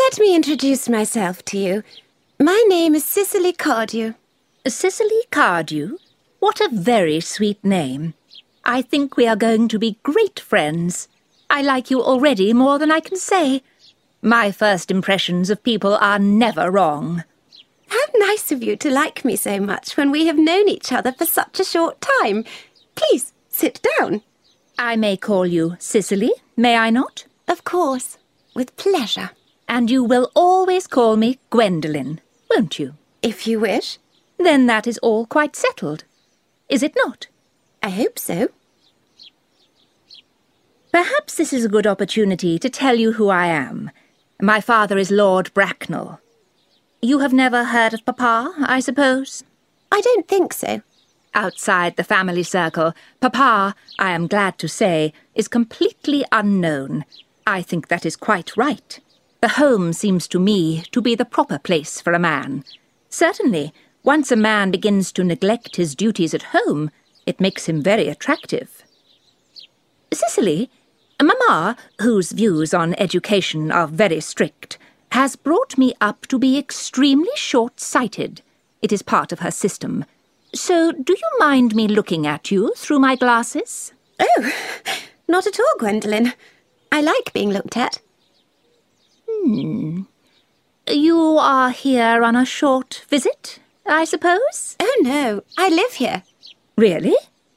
Let me introduce myself to you. My name is Cicely Cardew. Cicely Cardew? What a very sweet name. I think we are going to be great friends. I like you already more than I can say. My first impressions of people are never wrong. How nice of you to like me so much when we have known each other for such a short time. Please, sit down. I may call you Cicely, may I not? Of course, with pleasure. And you will always call me Gwendolen, won't you? If you wish. Then that is all quite settled, is it not? I hope so. Perhaps this is a good opportunity to tell you who I am. My father is Lord Bracknell. You have never heard of Papa, I suppose? I don't think so. Outside the family circle, Papa, I am glad to say, is completely unknown. I think that is quite right. The home seems to me to be the proper place for a man. Certainly, once a man begins to neglect his duties at home, it makes him very attractive. Cicely, Mamma, whose views on education are very strict, has brought me up to be extremely short-sighted. It is part of her system. So, do you mind me looking at you through my glasses? Oh, not at all, Gwendolen. I like being looked at. You are here on a short visit, I suppose? Oh, no, I live here. Really?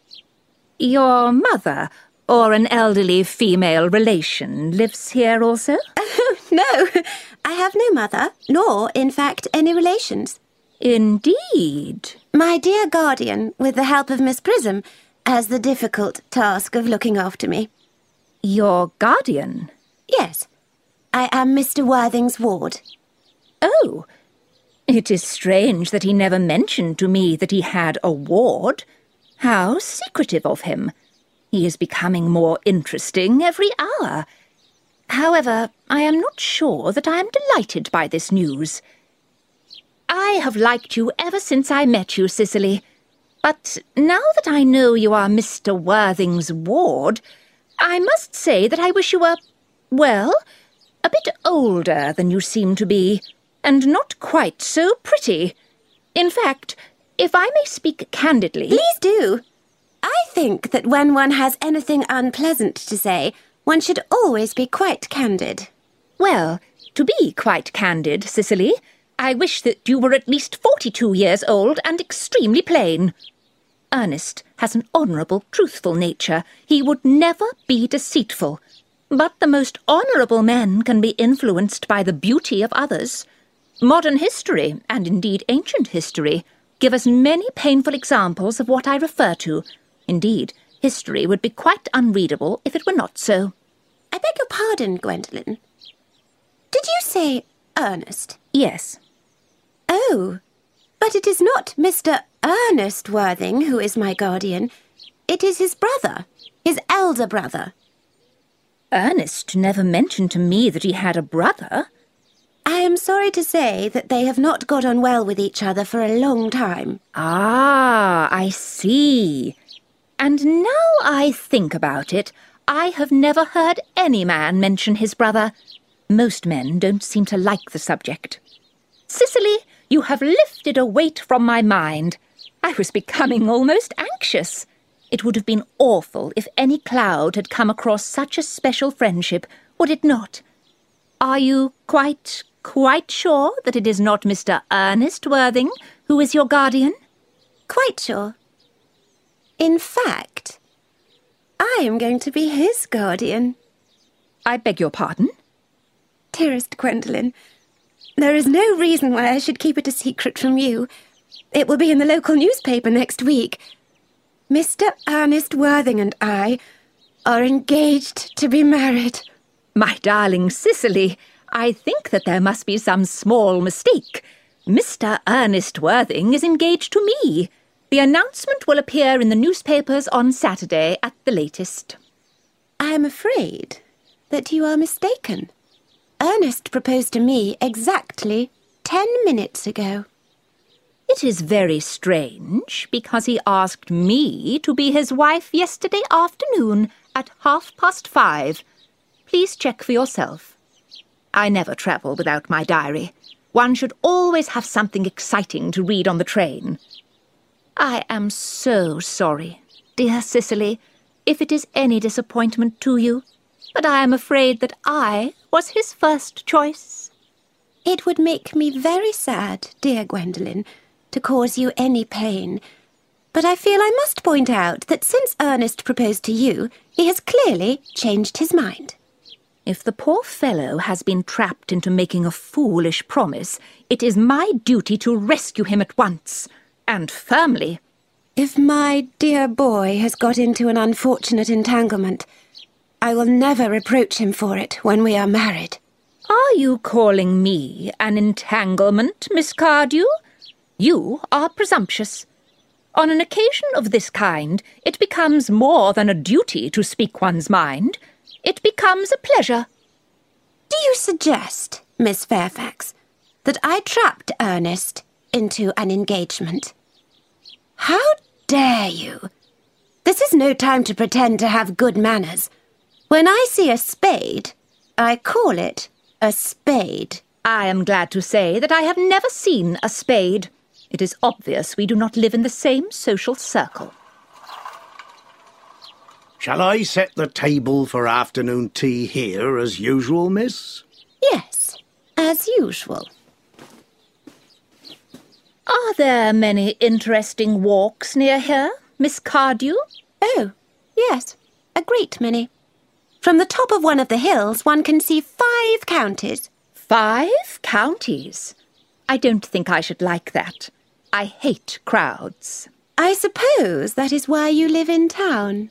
Your mother, or an elderly female relation, lives here also? Oh, no, I have no mother, nor, in fact, any relations. Indeed. My dear guardian, with the help of Miss Prism, has the difficult task of looking after me. Your guardian? Yes, I am Mr. Worthing's ward. Oh, it is strange that he never mentioned to me that he had a ward. How secretive of him. He is becoming more interesting every hour. However, I am not sure that I am delighted by this news. I have liked you ever since I met you, Cicely. But now that I know you are Mr. Worthing's ward, I must say that I wish you were, well, a bit older than you seem to be, and not quite so pretty. In fact, if I may speak candidly— Please do. I think that when one has anything unpleasant to say, one should always be quite candid. Well, to be quite candid, Cicely, I wish that you were at least 42 years old and extremely plain. Ernest has an honourable, truthful nature. He would never be deceitful. But the most honourable men can be influenced by the beauty of others. Modern history, and indeed ancient history, give us many painful examples of what I refer to. Indeed, history would be quite unreadable if it were not so. I beg your pardon, Gwendolen. Did you say Ernest? Yes. Oh, but it is not Mr. Ernest Worthing who is my guardian. It is his brother, his elder brother. Ernest never mentioned to me that he had a brother. I am sorry to say that they have not got on well with each other for a long time. Ah, I see. And now I think about it, I have never heard any man mention his brother. Most men don't seem to like the subject. Cicely, you have lifted a weight from my mind. I was becoming almost anxious. It would have been awful if any cloud had come across such a special friendship, would it not? Are you quite sure that it is not Mr. Ernest Worthing who is your guardian? Quite sure. In fact, I am going to be his guardian. I beg your pardon? Dearest Gwendolen, there is no reason why I should keep it a secret from you. It will be in the local newspaper next week. Mr. Ernest Worthing and I are engaged to be married. My darling Cicely, I think that there must be some small mistake. Mr. Ernest Worthing is engaged to me. The announcement will appear in the newspapers on Saturday at the latest. I am afraid that you are mistaken. Ernest proposed to me exactly 10 minutes ago. It is very strange, because he asked me to be his wife yesterday afternoon at 5:30. Please check for yourself. I never travel without my diary. One should always have something exciting to read on the train. I am so sorry, dear Cicely, if it is any disappointment to you, but I am afraid that I was his first choice. It would make me very sad, dear Gwendolen, to cause you any pain. But I feel I must point out that since Ernest proposed to you, he has clearly changed his mind. If the poor fellow has been trapped into making a foolish promise, it is my duty to rescue him at once, and firmly. If my dear boy has got into an unfortunate entanglement, I will never reproach him for it when we are married. Are you calling me an entanglement, Miss Cardew? You are presumptuous. On an occasion of this kind, it becomes more than a duty to speak one's mind. It becomes a pleasure. Do you suggest, Miss Fairfax, that I trapped Ernest into an engagement? How dare you? This is no time to pretend to have good manners. When I see a spade, I call it a spade. I am glad to say that I have never seen a spade. It is obvious we do not live in the same social circle. Shall I set the table for afternoon tea here as usual, miss? Yes, as usual. Are there many interesting walks near here, Miss Cardew? Oh, yes, a great many. From the top of one of the hills, one can see 5 counties. 5 counties? I don't think I should like that. I hate crowds. I suppose that is why you live in town.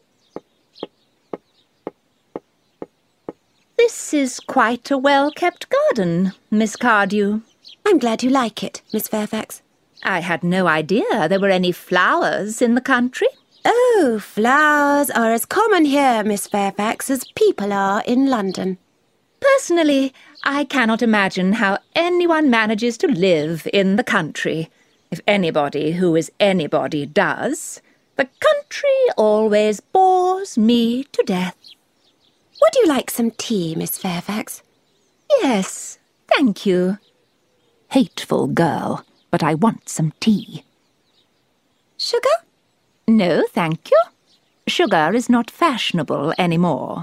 This is quite a well-kept garden, Miss Cardew. I'm glad you like it, Miss Fairfax. I had no idea there were any flowers in the country. Oh, flowers are as common here, Miss Fairfax, as people are in London. Personally, I cannot imagine how anyone manages to live in the country. If anybody who is anybody does, the country always bores me to death. Would you like some tea, Miss Fairfax? Yes, thank you. Hateful girl, but I want some tea. Sugar? No, thank you. Sugar is not fashionable anymore.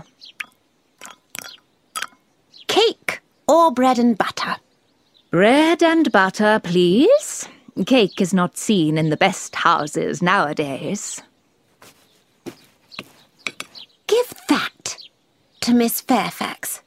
Cake or bread and butter? Bread and butter, please. Cake is not seen in the best houses nowadays. Give that to Miss Fairfax.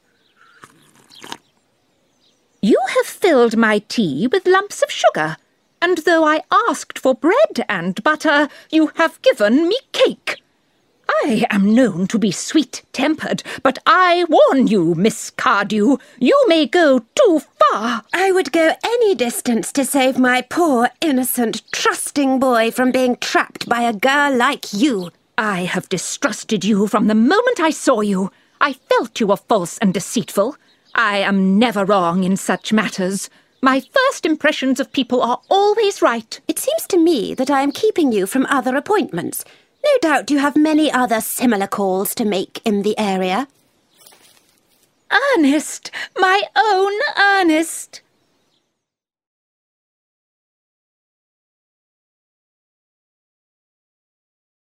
You have filled my tea with lumps of sugar, and though I asked for bread and butter, you have given me cake. I am known to be sweet-tempered, but I warn you, Miss Cardew, you may go too far. I would go any distance to save my poor, innocent, trusting boy from being trapped by a girl like you. I have distrusted you from the moment I saw you. I felt you were false and deceitful. I am never wrong in such matters. My first impressions of people are always right. It seems to me that I am keeping you from other appointments. No doubt you have many other similar calls to make in the area. Ernest, my own Ernest.